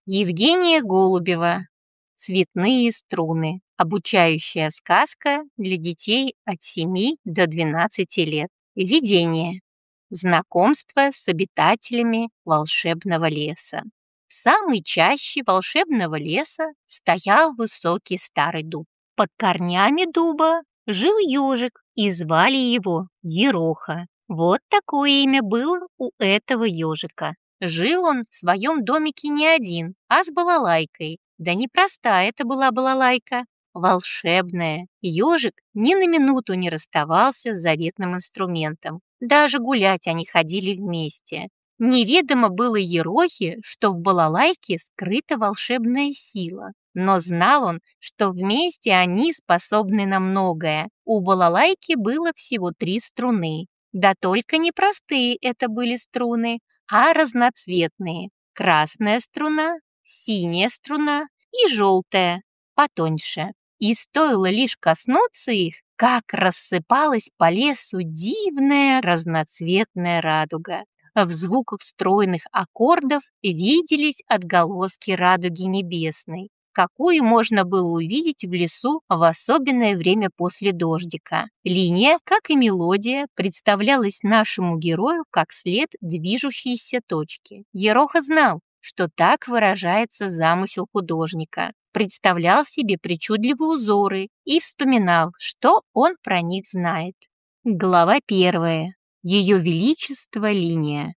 Евгения Голубева. Цветные струны. Обучающая сказка для детей от 7 до 12 лет. Введение. Знакомство с обитателями волшебного леса. В самой чаще волшебного леса стоял высокий старый дуб. Под корнями дуба жил ежик, и звали его Ероха. Вот такое имя было у этого ежика. Жил он в своем домике не один, а с балалайкой. Да не простая это была балалайка, волшебная. Ежик ни на минуту не расставался с заветным инструментом. Даже гулять они ходили вместе. Неведомо было Ерохе, что в балалайке скрыта волшебная сила. Но знал он, что вместе они способны на многое. У балалайки было всего 3 струны. Да только не простые это были струны, а разноцветные. Красная струна, синяя струна и желтая, потоньше. И стоило лишь коснуться их, как рассыпалась по лесу дивная разноцветная радуга. В звуках стройных аккордов виделись отголоски радуги небесной, какую можно было увидеть в лесу в особенное время после дождика. Линия, как и мелодия, представлялась нашему герою как след движущейся точки. Ероха знал, что так выражается замысел художника, представлял себе причудливые узоры и вспоминал, что он про них знает. Глава 1. Ее величество линия.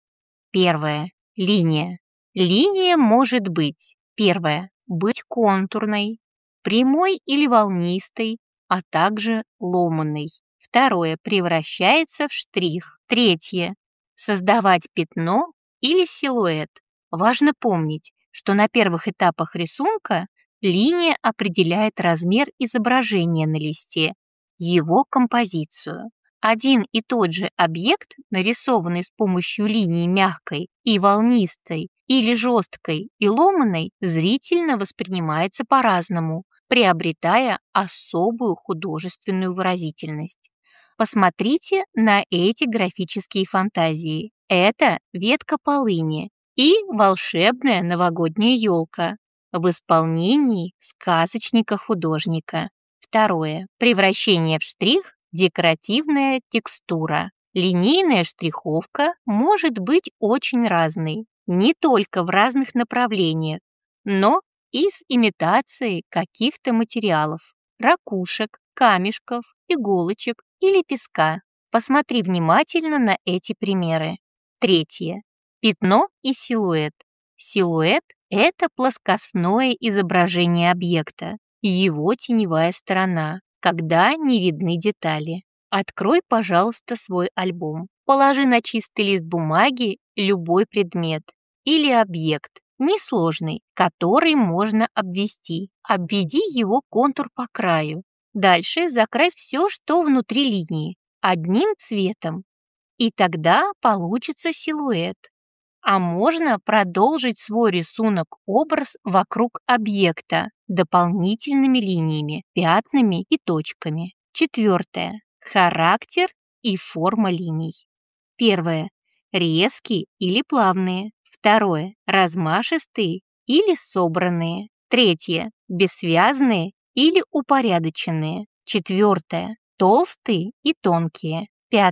1. Линия. Линия может быть: 1. Быть контурной, прямой или волнистой, а также ломаной. 2. Превращается в штрих. 3. Создавать пятно или силуэт. Важно помнить, что на первых этапах рисунка линия определяет размер изображения на листе, его композицию. Один и тот же объект, нарисованный с помощью линии мягкой и волнистой или жесткой и ломаной, зрительно воспринимается по-разному, приобретая особую художественную выразительность. Посмотрите на эти графические фантазии. Это ветка полыни и волшебная новогодняя елка в исполнении сказочника-художника. 2. Превращение в штрих. Декоративная текстура. Линейная штриховка может быть очень разной, не только в разных направлениях, но и с имитацией каких-то материалов, ракушек, камешков, иголочек или песка. Посмотри внимательно на эти примеры. 3. Пятно и силуэт. Силуэт – это плоскостное изображение объекта, его теневая сторона, когда не видны детали. Открой, пожалуйста, свой альбом. Положи на чистый лист бумаги любой предмет или объект, несложный, который можно обвести. Обведи его контур по краю. Дальше закрась все, что внутри линии, одним цветом. И тогда получится силуэт. А можно продолжить свой рисунок-образ вокруг объекта дополнительными линиями, пятнами и точками. 4. Характер и форма линий. 1. Резкие или плавные. 2. Размашистые или собранные. 3. Бессвязные или упорядоченные. 4. Толстые и тонкие. 5.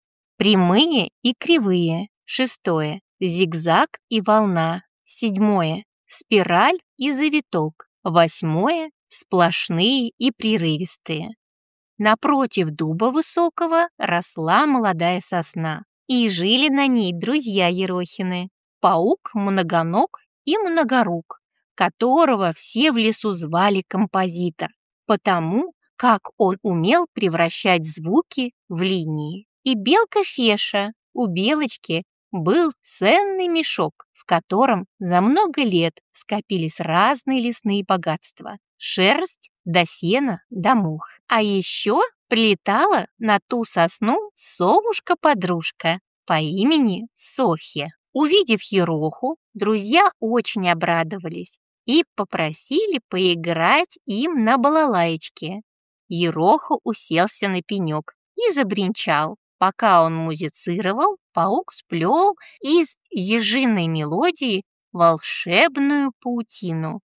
Прямые и кривые. 6. Зигзаг и волна. 7. Спираль и завиток. 8. Сплошные и прерывистые. Напротив дуба высокого росла молодая сосна, и жили на ней друзья Ерохины, паук-многоног и многорук, которого все в лесу звали композитор, потому как он умел превращать звуки в линии. И белка Феша. У белочки был ценный мешок, в котором за много лет скопились разные лесные богатства. Шерсть до сена до мух. А еще прилетала на ту сосну совушка-подружка по имени Софья. Увидев Ероху, друзья очень обрадовались и попросили поиграть им на балалаечке. Ероха уселся на пенек и забринчал. Пока он музицировал, паук сплел из ежиной мелодии волшебную паутину.